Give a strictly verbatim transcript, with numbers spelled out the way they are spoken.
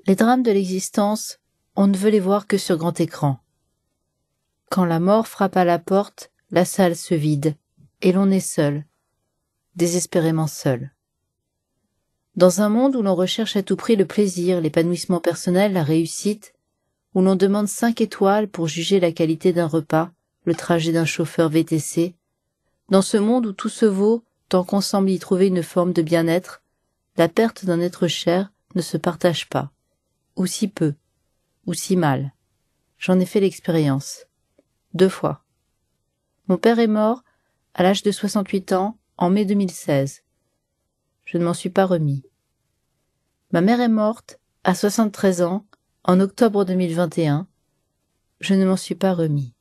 Les drames de l'existence, on ne veut les voir que sur grand écran. Quand la mort frappe à la porte, la salle se vide, et l'on est seul, désespérément seul. Dans un monde où l'on recherche à tout prix le plaisir, l'épanouissement personnel, la réussite, où l'on demande cinq étoiles pour juger la qualité d'un repas, le trajet d'un chauffeur V T C, dans ce monde où tout se vaut tant qu'on semble y trouver une forme de bien-être, la perte d'un être cher ne se partage pas, ou si peu, ou si mal. J'en ai fait l'expérience. Deux fois. Mon père est mort à l'âge de soixante-huit ans en mai deux mille seize. Je ne m'en suis pas remis. Ma mère est morte à soixante-treize ans en octobre deux mille vingt et un. Je ne m'en suis pas remis.